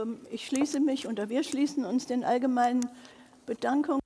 Ich schließe mich oder wir schließen uns den allgemeinen Bedankungen.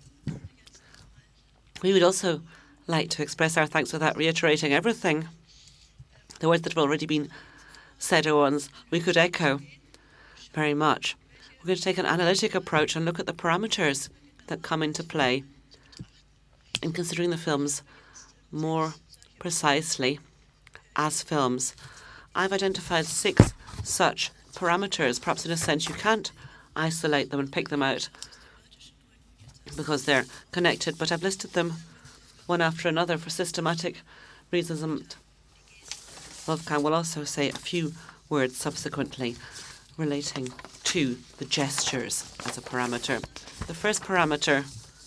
We would also like to express our thanks without reiterating everything. The words that have already been said are ones we could echo very much. We're going to take an analytic approach and look at the parameters that come into play in considering the films more precisely as films. I've identified 6 such parameters. Perhaps in a sense you can't isolate them and pick them out because they're connected, but I've listed them one after another for systematic reasons, and Wolfgang will also say a few words subsequently relating to the gestures as a parameter. The first parameter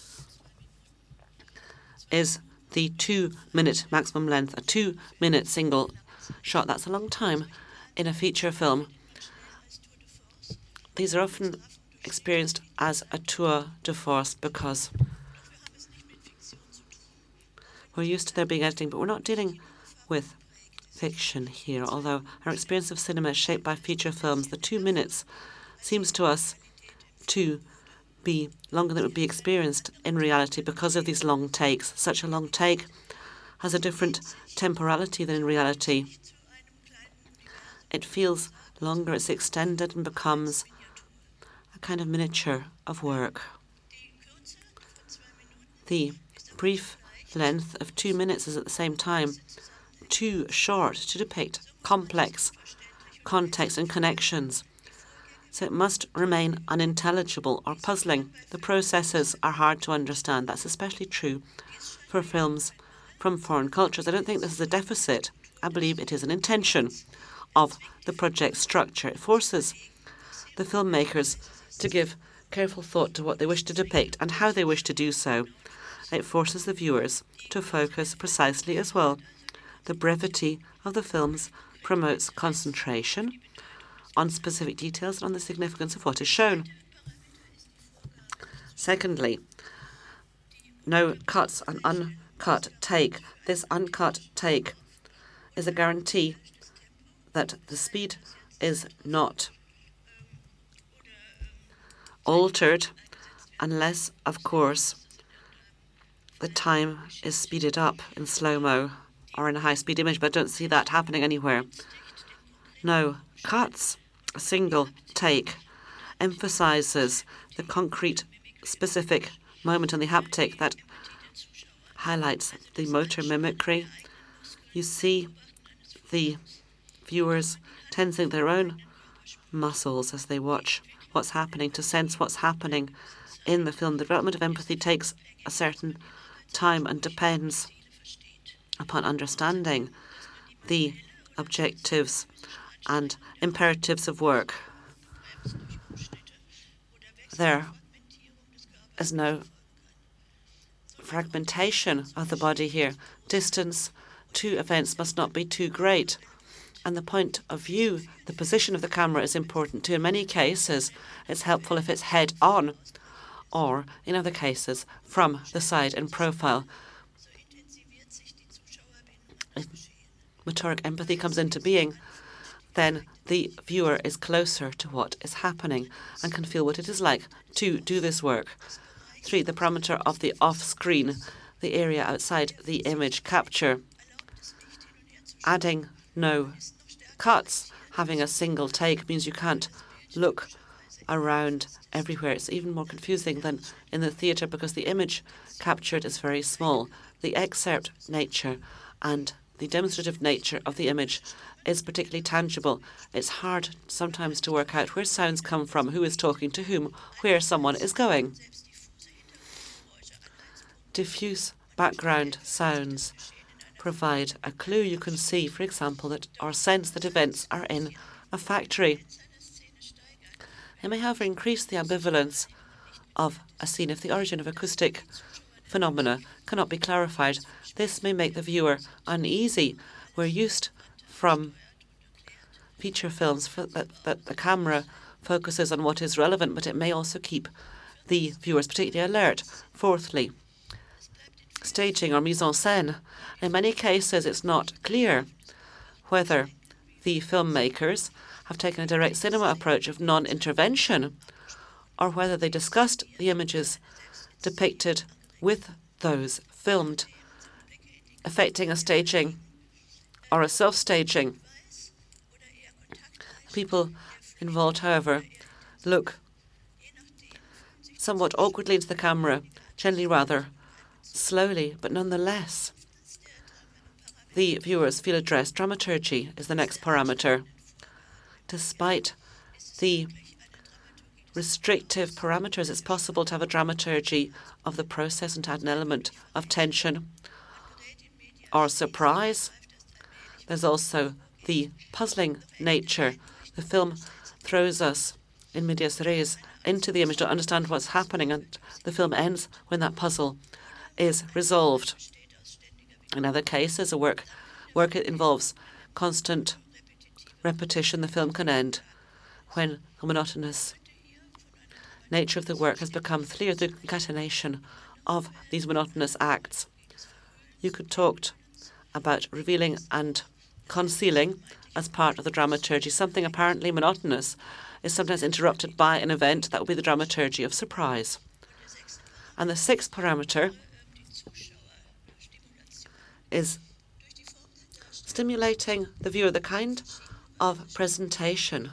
is the 2-minute maximum length, a 2-minute single shot. That's a long time in a feature film. These are often experienced as a tour de force because we're used to there being editing, but we're not dealing with fiction here. Although our experience of cinema is shaped by feature films, the 2 minutes seems to us to be longer than it would be experienced in reality because of these long takes. Such a long take has a different temporality than in reality. It feels longer, it's extended and becomes a kind of miniature of work. The brief length of 2 minutes is at the same time too short to depict complex context and connections, so it must remain unintelligible or puzzling. The processes are hard to understand. That's especially true for films from foreign cultures. I don't think this is a deficit. I believe it is an intention of the project structure. It forces the filmmakers to give careful thought to what they wish to depict and how they wish to do so. It forces the viewers to focus precisely as well. The brevity of the films promotes concentration on specific details and on the significance of what is shown. Secondly, no cuts, an uncut take. This uncut take is a guarantee that the speed is not altered unless, of course, the time is speeded up in slow-mo or in a high-speed image, but I don't see that happening anywhere. No cuts. A single take emphasizes the concrete, specific moment and the haptic that highlights the motor mimicry. You see the viewers tensing their own muscles as they watch what's happening, to sense what's happening in the film. The development of empathy takes a certain time and depends upon understanding the objectives and imperatives of work. There is no fragmentation of the body here. Distance to events must not be too great. And the point of view, the position of the camera is important too. In many cases, it's helpful if it's head on, or in other cases, from the side in profile. If motoric empathy comes into being, then the viewer is closer to what is happening and can feel what it is like to do this work. 3, the parameter of the off-screen, the area outside the image capture. Adding no cuts, having a single take, means you can't look around everywhere. It's even more confusing than in the theatre because the image captured is very small. The excerpt nature and the demonstrative nature of the image is particularly tangible. It's hard sometimes to work out where sounds come from, who is talking to whom, where someone is going. Diffuse background sounds provide a clue. You can see, for example, that or sense that events are in a factory. It may, however, increase the ambivalence of a scene if the origin of acoustic phenomena cannot be clarified. This may make the viewer uneasy. We're used from feature films that the camera focuses on what is relevant, but it may also keep the viewers particularly alert. Fourthly, staging or mise en scène. In many cases, it's not clear whether the filmmakers have taken a direct cinema approach of non-intervention, or whether they discussed the images depicted with those filmed, affecting a staging or a self-staging. People involved, however, look somewhat awkwardly into the camera, generally rather slowly, but nonetheless, the viewers feel addressed. Dramaturgy is the next parameter. Despite the restrictive parameters, it's possible to have a dramaturgy of the process and to add an element of tension or surprise. There's also the puzzling nature. The film throws us in medias res into the image to understand what's happening, and the film ends when that puzzle is resolved. In other cases, a work it involves constant repetition. The film can end when the monotonous nature of the work has become clear through concatenation of these monotonous acts. You could talk about revealing and concealing as part of the dramaturgy. Something apparently monotonous is sometimes interrupted by an event. That would be the dramaturgy of surprise. And the sixth parameter is stimulating the viewer. The kind of presentation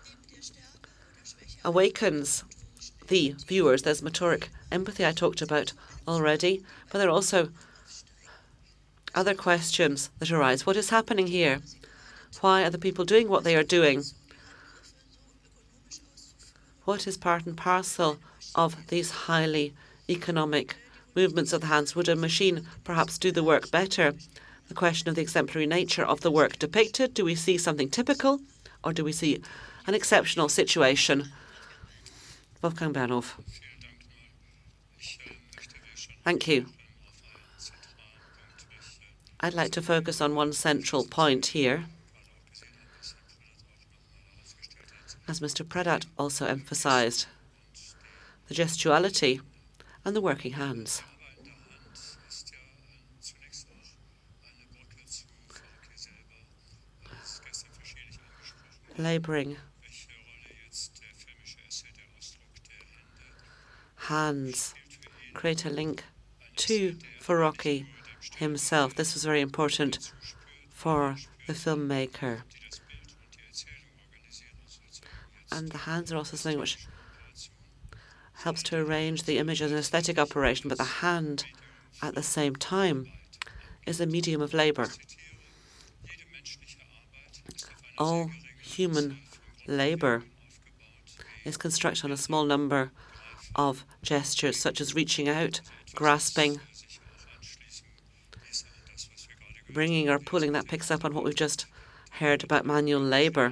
awakens the viewers. There's motoric empathy I talked about already, but there are also other questions that arise. What is happening here? Why are the people doing what they are doing? What is part and parcel of these highly economic movements of the hands? Would a machine perhaps do the work better? The question of the exemplary nature of the work depicted. Do we see something typical, or do we see an exceptional situation? Wolfgang Bernhof. Thank you. I'd like to focus on one central point here, as Mr. Predat also emphasized, the gestuality and the working hands. Laboring hands create a link to Verrocchi himself. This was very important for the filmmaker. And the hands are also something which helps to arrange the image as an aesthetic operation, but the hand at the same time is a medium of labor. All human labor is constructed on a small number of gestures, such as reaching out, grasping, bringing or pulling. That picks up on what we've just heard about manual labor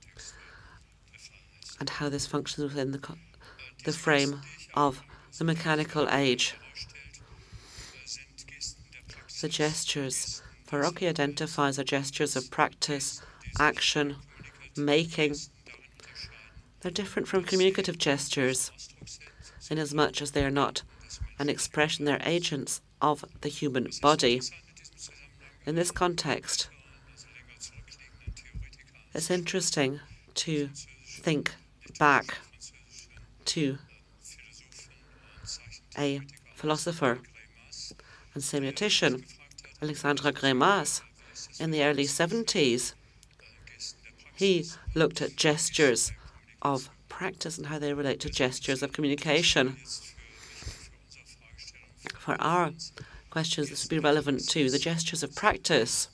and how this functions within the frame of the mechanical age. The gestures Verrocchi identifies are gestures of practice, action, making. They're different from communicative gestures inasmuch as they are not an expression, they're agents of the human body. In this context, it's interesting to think back to a philosopher and semiotician, Alexandre Greimas, in the early 70s. He looked at gestures of practice and how they relate to gestures of communication. For our questions, this would be relevant too. The gestures of practice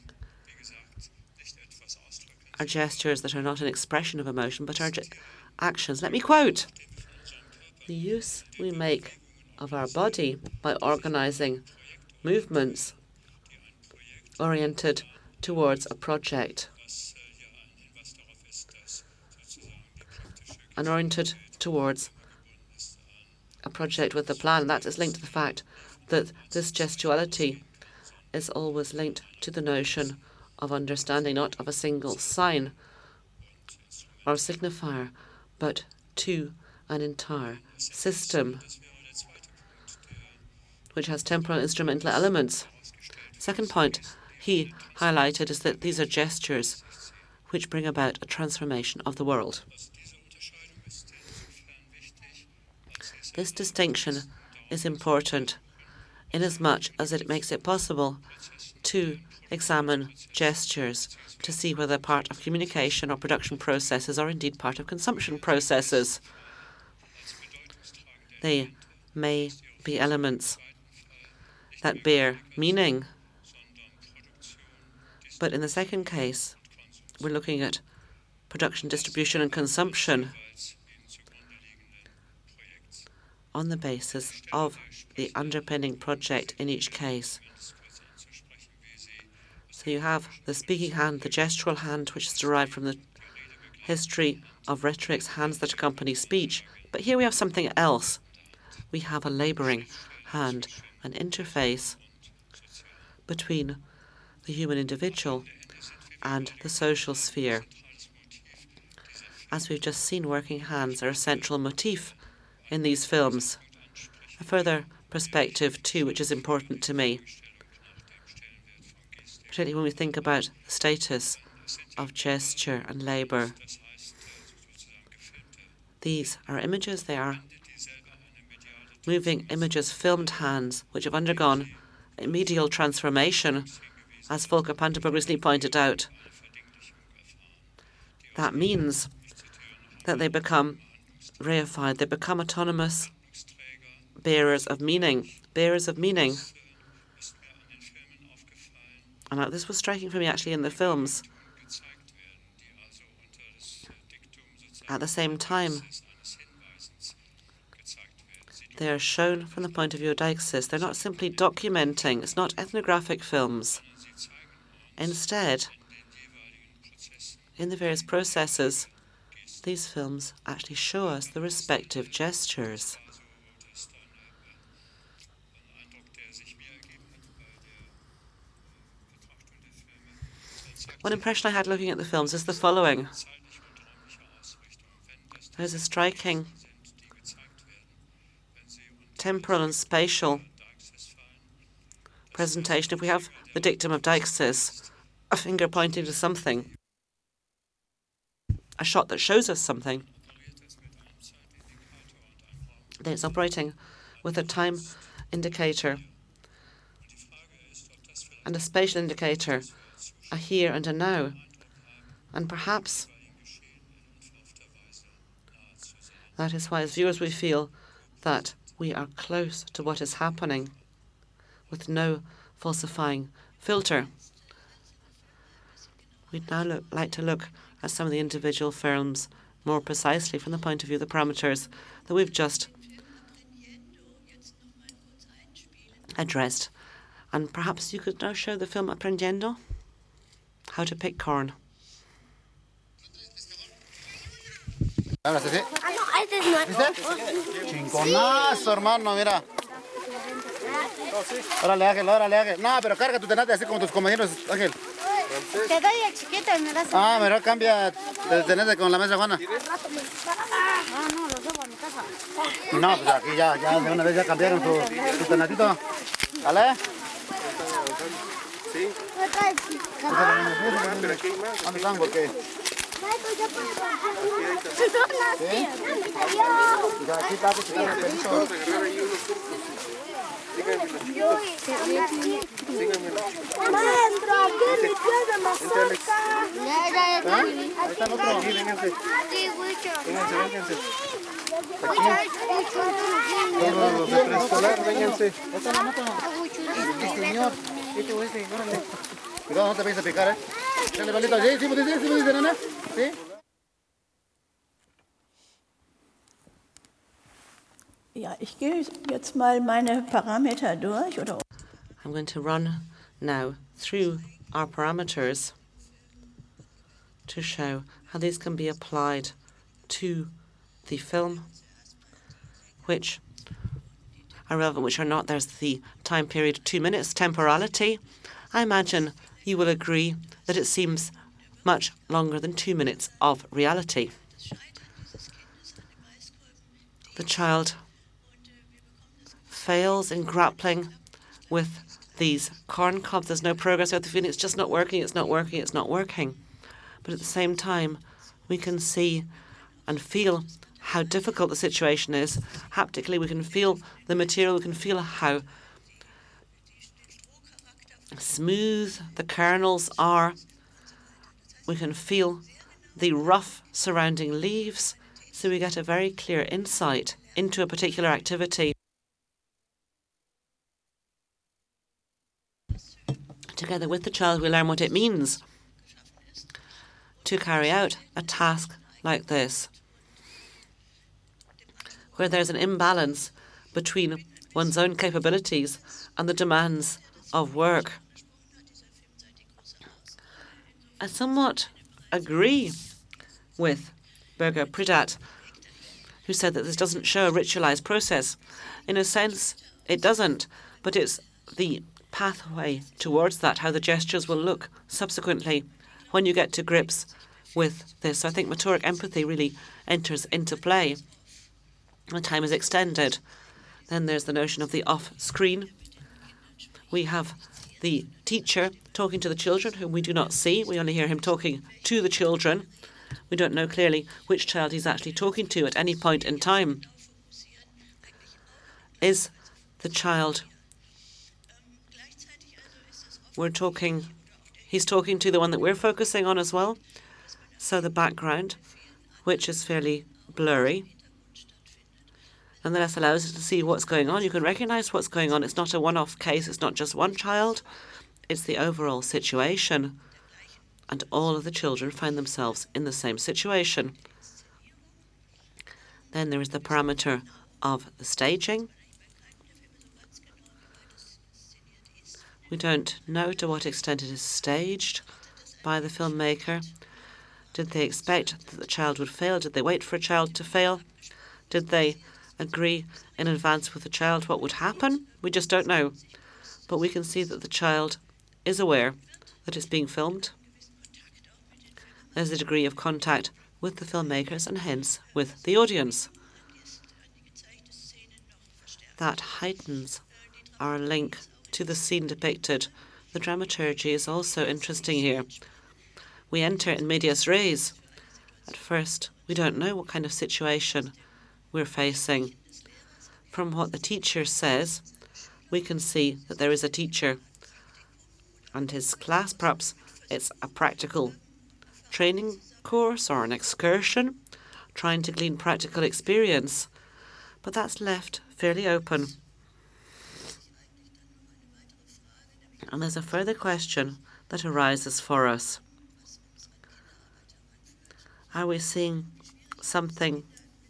are gestures that are not an expression of emotion, but are actions. Let me quote: "The use we make of our body by organizing movements oriented towards a project and oriented towards a project with a plan." That is linked to the fact that this gestuality is always linked to the notion of understanding, not of a single sign or signifier, but to an entire system which has temporal instrumental elements. Second point he highlighted is that these are gestures which bring about a transformation of the world. This distinction is important inasmuch as it makes it possible to examine gestures to see whether part of communication or production processes or indeed part of consumption processes. They may be elements that bear meaning, but in the second case, we're looking at production, distribution and consumption on the basis of the underpinning project in each case. So you have the speaking hand, the gestural hand, which is derived from the history of rhetorics, hands that accompany speech. But here we have something else. We have a labouring hand, an interface between the human individual and the social sphere. As we've just seen, working hands are a central motif in these films. A further perspective, too, which is important to me, particularly when we think about the status of gesture and labour. These are images, they are moving images, filmed hands, which have undergone a medial transformation, as Volker Panterburg recently pointed out. That means that they become reified, they become autonomous bearers of meaning, And this was striking for me actually in the films. At the same time, they are shown from the point of view of Deixis. They're not simply documenting, it's not ethnographic films. Instead, in the various processes, these films actually show us the respective gestures. One impression I had looking at the films is the following. There's a striking temporal and spatial presentation. If we have the dictum of Deixis, a finger pointing to something, a shot that shows us something, then it's operating with a time indicator and a spatial indicator, a here and a now. And perhaps that is why as viewers we feel that we are close to what is happening with no falsifying filter. We'd now like to look at some of the individual films more precisely from the point of view of the parameters that we've just addressed. And perhaps you could now show the film Aprendiendo, How to Pick Corn. Chingonazo, hermano, mira. Órale, Ángel, órale, Ángel. No, pero carga tu tenate así como tus compañeros, Ángel. Te doy el chiquito y me das. Ah, mejor cambia el tenate con la mesa, Juana. Ah, no, lo llevo a mi casa. No, pues aquí ya de una vez ya cambiaron tu tenatito. ¿Vale? Sí. ¿Dónde están? ¿Por qué? Aquí está, el pelito. Maestro, aquí mi pie de mazorca. Ahí está el otro. Sí, mucho. Los de preescolar, vénganse. Esta es la moto. Señor. Órale. Cuidado, no te vayas a picar, ¿eh? Dale, palito. Sí, me dice, nena. Sí. Ja, ich gehe jetzt mal meine Parameter durch. I'm going to run now through our parameters to show how these can be applied to the film, which are relevant, which are not. There's the time period, 2 minutes, temporality. I imagine you will agree that it seems much longer than 2 minutes of reality. The child fails in grappling with these corn cobs. There's no progress. We have the feeling it's just not working, it's not working, it's not working. but at the same time, we can see and feel how difficult the situation is. Haptically, we can feel the material, we can feel how smooth the kernels are. We can feel the rough surrounding leaves, so we get a very clear insight into a particular activity. Together with the child, we learn what it means to carry out a task like this, where there's an imbalance between one's own capabilities and the demands of work. I somewhat agree with Birger Pridat, who said that this doesn't show a ritualized process. In a sense, it doesn't, but it's the pathway towards that, how the gestures will look subsequently when you get to grips with this. I think motoric empathy really enters into play. The time is extended. Then there's the notion of the off-screen. We have the teacher talking to the children whom we do not see. We only hear him talking to the children. We don't know clearly which child he's actually talking to at any point in time. Is the child he's talking to the one that we're focusing on as well? So the background, which is fairly blurry, nonetheless allows us to see what's going on. You can recognize what's going on. It's not a one-off case. It's not just one child. It's the overall situation. And all of the children find themselves in the same situation. Then there is the parameter of the staging. We don't know to what extent it is staged by the filmmaker. Did they expect that the child would fail? Did they wait for a child to fail? Did they agree in advance with the child what would happen? We just don't know. But we can see that the child is aware that it's being filmed. There's a degree of contact with the filmmakers and hence with the audience. That heightens our link to the scene depicted. The dramaturgy is also interesting here. We enter in medias res. At first, we don't know what kind of situation we're facing. From what the teacher says, we can see that there is a teacher and his class. Perhaps it's a practical training course or an excursion, trying to glean practical experience, but that's left fairly open. And there's a further question that arises for us. Are we seeing something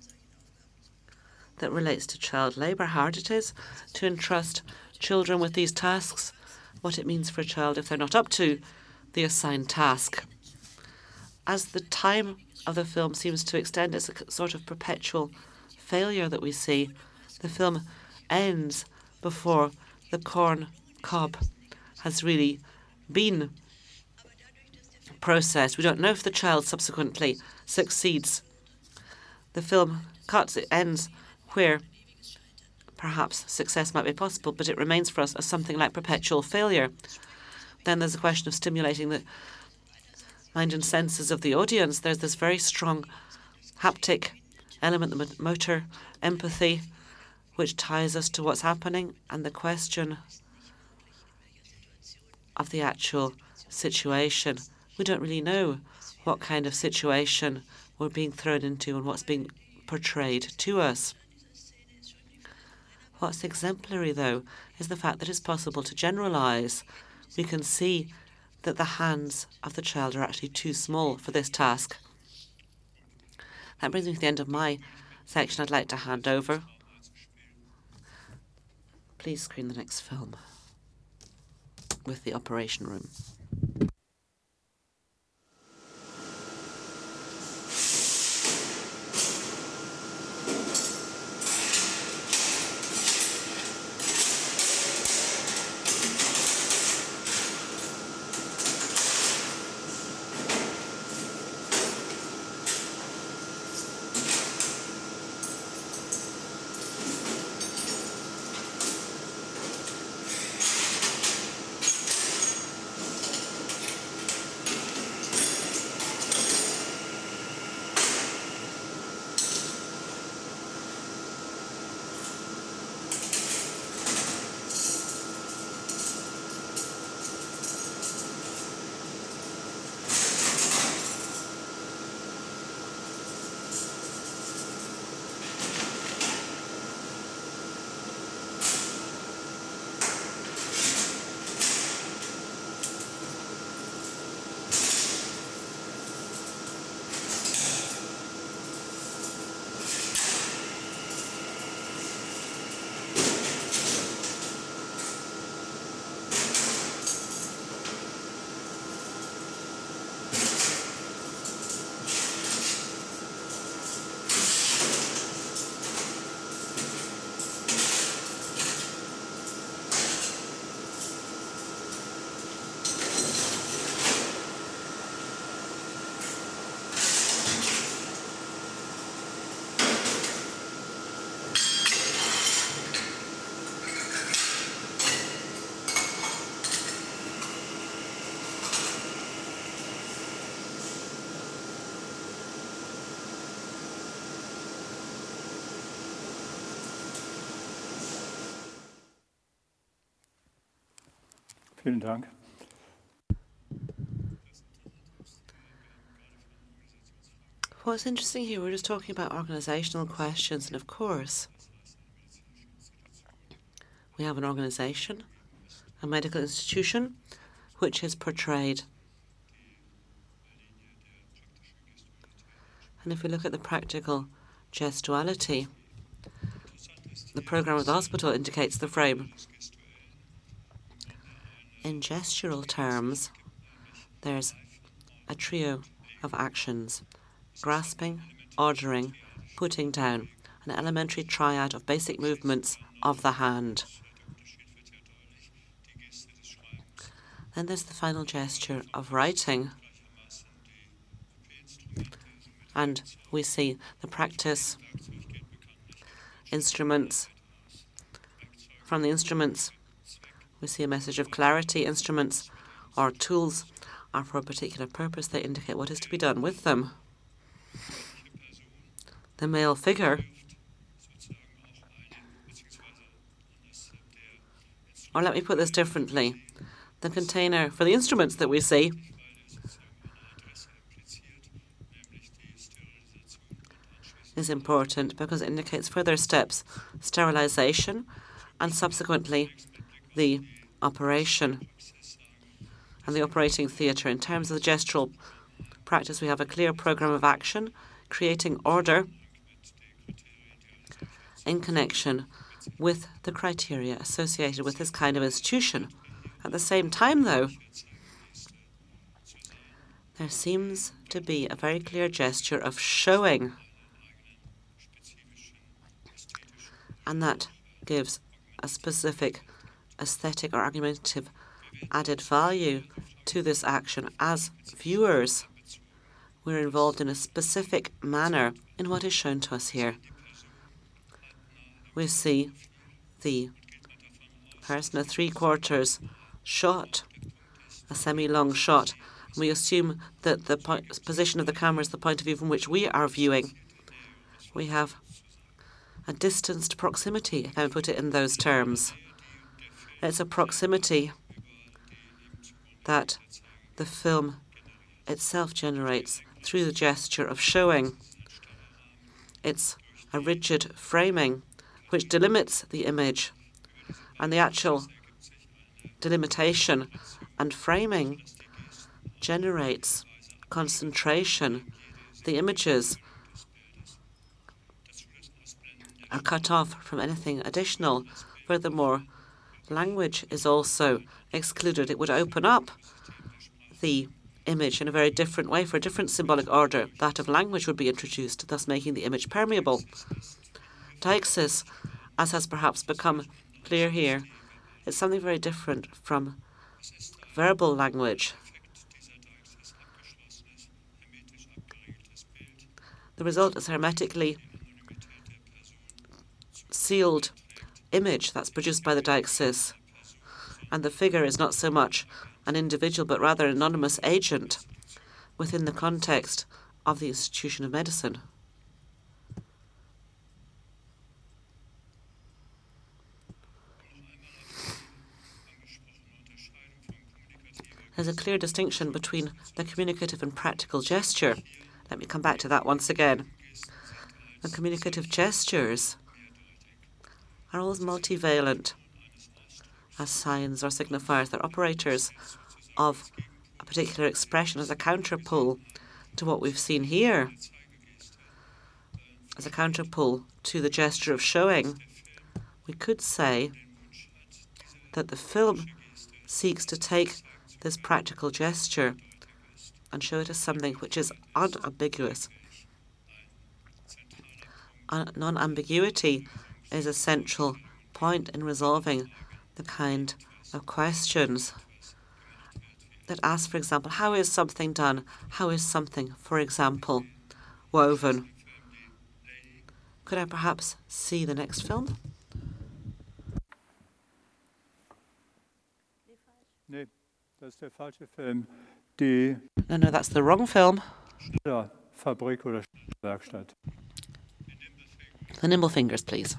that relates to child labour, how hard it is to entrust children with these tasks, what it means for a child if they're not up to the assigned task? As the time of the film seems to extend, it's a sort of perpetual failure that we see. The film ends before the corn cob has really been processed. We don't know if the child subsequently succeeds. The film cuts, it ends where perhaps success might be possible, but it remains for us as something like perpetual failure. Then there's a question of stimulating the mind and senses of the audience. There's this very strong haptic element, the motor empathy, which ties us to what's happening, and the question of the actual situation. We don't really know what kind of situation we're being thrown into and what's being portrayed to us. What's exemplary, though, is the fact that it's possible to generalize. We can see that the hands of the child are actually too small for this task. That brings me to the end of my section. I'd like to hand over. Please screen the next film with the operation room. Vielen Dank. What's interesting here, we're just talking about organisational questions, and of course, we have an organisation, a medical institution, which is portrayed. And if we look at the practical gestuality, the programme of the hospital indicates the frame. In gestural terms, there's a trio of actions: grasping, ordering, putting down, an elementary triad of basic movements of the hand. Then there's the final gesture of writing. And we see the practice instruments. From the instruments, we see a message of clarity. Instruments or tools are for a particular purpose. They indicate what is to be done with them. The male figure, or let me put this differently, the container for the instruments that we see is important because it indicates further steps, sterilization, and subsequently the operation and the operating theatre. In terms of the gestural practice, we have a clear programme of action, creating order in connection with the criteria associated with this kind of institution. At the same time, though, there seems to be a very clear gesture of showing, and that gives a specific aesthetic or argumentative added value to this action. As viewers, we're involved in a specific manner in what is shown to us here. We see the person, a three-quarters shot, a semi-long shot. We assume that the position of the camera is the point of view from which we are viewing. We have a distanced proximity, if I would put it in those terms. It's a proximity that the film itself generates through the gesture of showing. It's a rigid framing which delimits the image, and the actual delimitation and framing generates concentration. The images are cut off from anything additional. Furthermore, language is also excluded. It would open up the image in a very different way. For a different symbolic order, that of language would be introduced, thus making the image permeable. Deixis, as has perhaps become clear here, is something very different from verbal language. The result is a hermetically sealed image that's produced by the deixis, and the figure is not so much an individual but rather an anonymous agent within the context of the institution of medicine. There's a clear distinction between the communicative and practical gesture. Let me come back to that once again. The communicative gestures are always multivalent as signs or signifiers. They're operators of a particular expression as a counterpole to what we've seen here. As a counterpole to the gesture of showing, we could say that the film seeks to take this practical gesture and show it as something which is unambiguous. Non-ambiguity is a central point in resolving the kind of questions that ask, for example, how is something done? How is something, for example, woven? Could I perhaps see the next film? Nee, das ist der falsche Film. Die No, that's the wrong film. Fabrik oder Werkstatt. The nimble fingers, please.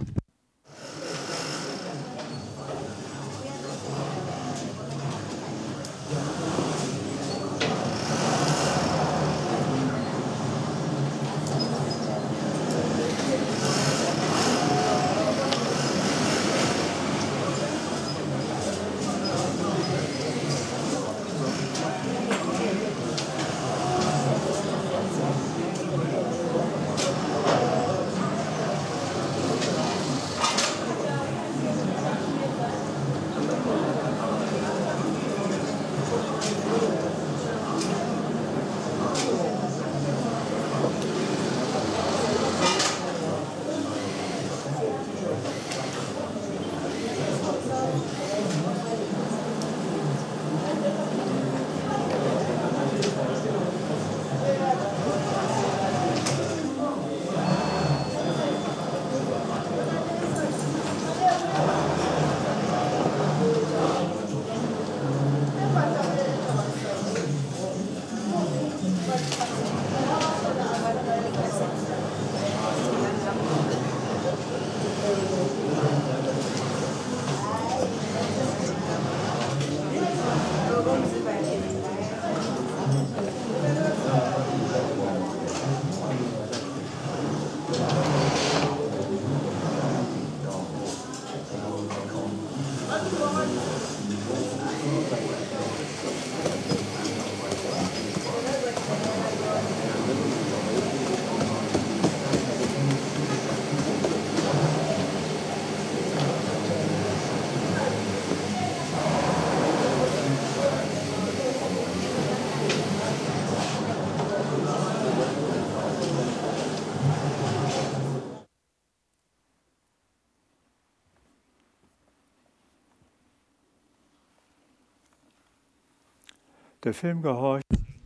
Der Film gehorcht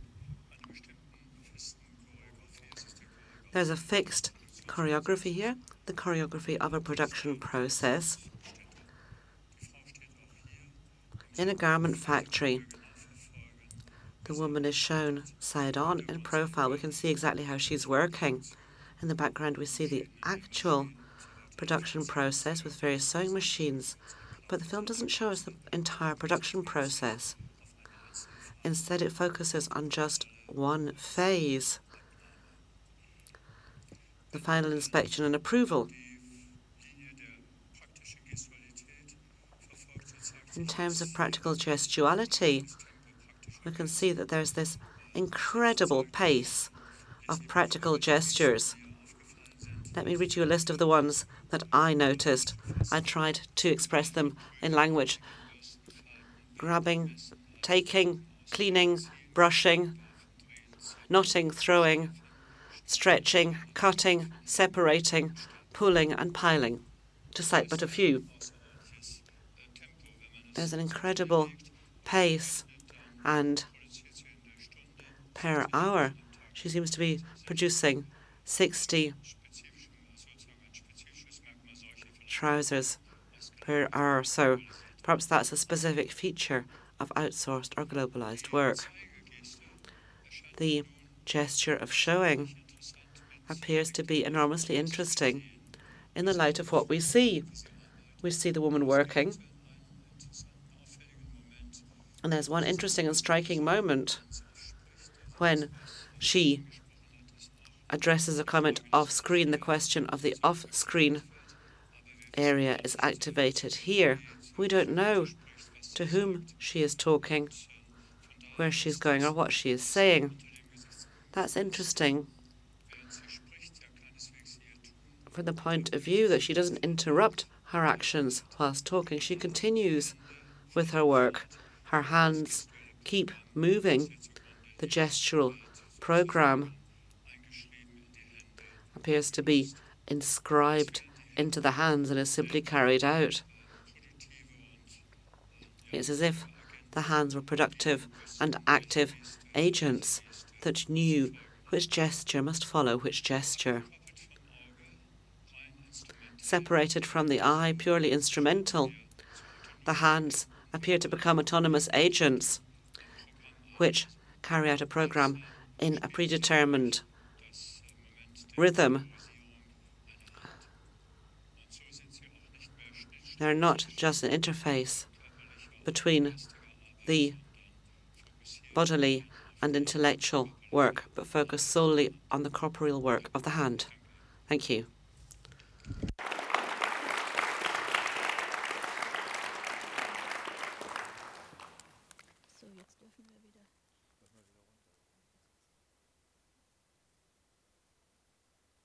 There's a fixed choreography here, the choreography of a production process. In a garment factory, the woman is shown side on in profile. We can see exactly how she's working. In the background, we see the actual production process with various sewing machines, but the film doesn't show us the entire production process. Instead, it focuses on just one phase, the final inspection and approval. In terms of practical gestuality, we can see that there's this incredible pace of practical gestures. Let me read you a list of the ones that I noticed. I tried to express them in language. Grabbing, taking, cleaning, brushing, knotting, throwing, stretching, cutting, separating, pulling and piling, to cite but a few. There's an incredible pace, and per hour she seems to be producing 60 trousers per hour. So perhaps that's a specific feature of outsourced or globalized work. The gesture of showing appears to be enormously interesting in the light of what we see. We see the woman working, and there's one interesting and striking moment when she addresses a comment off-screen. The question of the off-screen area is activated here. We don't know to whom she is talking, where she's going, or what she is saying. That's interesting from the point of view that she doesn't interrupt her actions whilst talking. She continues with her work. Her hands keep moving. The gestural program appears to be inscribed into the hands and is simply carried out. It's as if the hands were productive and active agents that knew which gesture must follow which gesture. Separated from the eye, purely instrumental, the hands appear to become autonomous agents which carry out a program in a predetermined rhythm. They're not just an interface between the bodily and intellectual work, but focus solely on the corporeal work of the hand. Thank you.